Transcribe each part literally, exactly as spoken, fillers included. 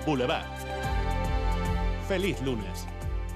Boulevard. ¡Feliz lunes!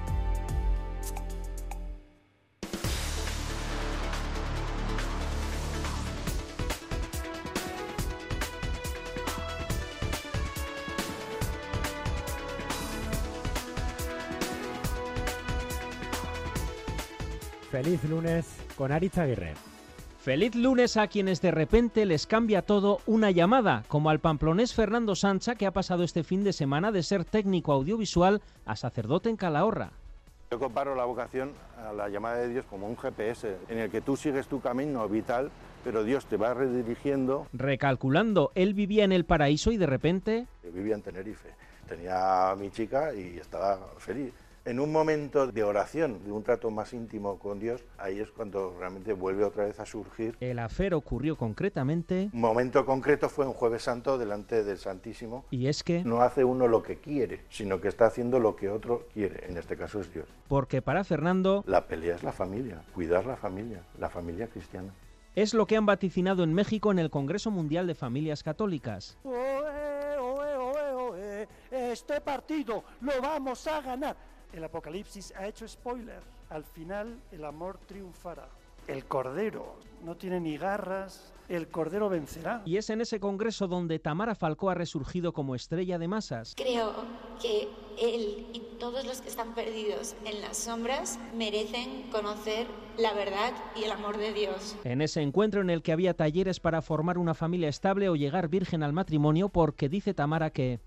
Feliz lunes con Aritz Aguirre. Feliz lunes a quienes de repente les cambia todo una llamada, como al pamplonés Fernando Sancha, que ha pasado este fin de semana de ser técnico audiovisual a sacerdote en Calahorra. Yo comparo la vocación a la llamada de Dios como un G P S, en el que tú sigues tu camino vital, pero Dios te va redirigiendo. Recalculando, él vivía en el paraíso y de repente... Yo vivía en Tenerife, tenía a mi chica y estaba feliz. En un momento de oración, de un trato más íntimo con Dios, ahí es cuando realmente vuelve otra vez a surgir. El afer ocurrió concretamente... Un momento concreto fue un Jueves Santo delante del Santísimo. Y es que... no hace uno lo que quiere, sino que está haciendo lo que otro quiere, en este caso es Dios. Porque para Fernando... la pelea es la familia, cuidar la familia, la familia cristiana. Es lo que han vaticinado en México en el Congreso Mundial de Familias Católicas. Oe, oe, oe, oe. Este partido lo vamos a ganar. El Apocalipsis ha hecho spoiler. Al final el amor triunfará. El Cordero no tiene ni garras. El Cordero vencerá. Y es en ese congreso donde Tamara Falcó ha resurgido como estrella de masas. Creo que él y todos los que están perdidos en las sombras merecen conocer la verdad y el amor de Dios. En ese encuentro en el que había talleres para formar una familia estable o llegar virgen al matrimonio, porque dice Tamara que...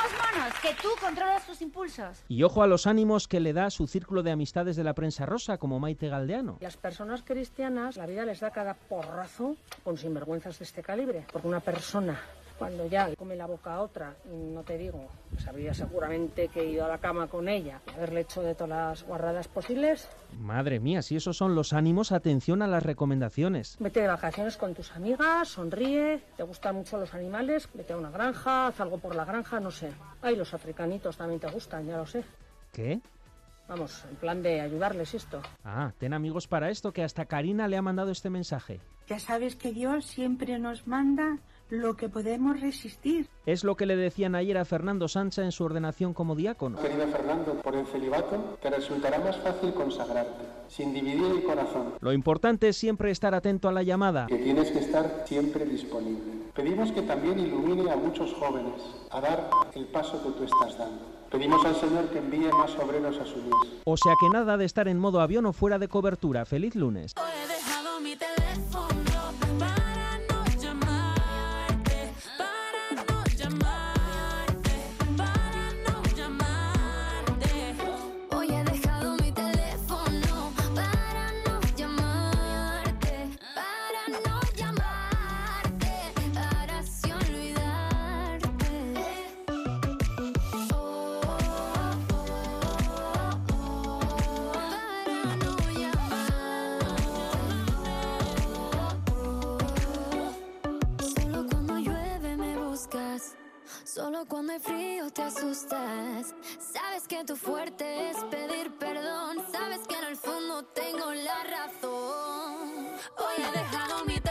que tú controlas tus impulsos. Y ojo a los ánimos que le da su círculo de amistades de la prensa rosa, como Maite Galdeano. Las personas cristianas, la vida les da cada porrazo con sinvergüenzas de este calibre. Porque una persona, cuando ya come la boca a otra, no te digo, sabría seguramente que he ido a la cama con ella y haberle hecho de todas las guarradas posibles. Madre mía, si esos son los ánimos, atención a las recomendaciones. Vete de vacaciones con tus amigas, sonríe, te gustan mucho los animales, vete a una granja, haz algo por la granja, no sé. Ay, los africanitos también te gustan, ya lo sé. ¿Qué? Vamos, en plan de ayudarles esto. Ah, ten amigos para esto, que hasta Karina le ha mandado este mensaje. Ya sabes que Dios siempre nos manda lo que podemos resistir. Es lo que le decían ayer a Fernando Sancha en su ordenación como diácono. Querido Fernando, por el celibato te resultará más fácil consagrarte, sin dividir el corazón. Lo importante es siempre estar atento a la llamada. Que tienes que estar siempre disponible. Pedimos que también ilumine a muchos jóvenes a dar el paso que tú estás dando. Pedimos al Señor que envíe más obreros a su mies. O sea que nada de estar en modo avión o fuera de cobertura. ¡Feliz lunes! He dejado mi teléfono para no llamarte, para no llamarte, para no llamarte. Hoy he dejado mi teléfono para no llamarte, para no llamarte, para así olvidarte. Oh, oh, oh, oh, para no Solo cuando llueve me buscas, solo cuando hay frío te asustas. Sabes que tu fuerte es pedir perdón, sabes que en el fondo tengo la razón. Hoy he dejado mi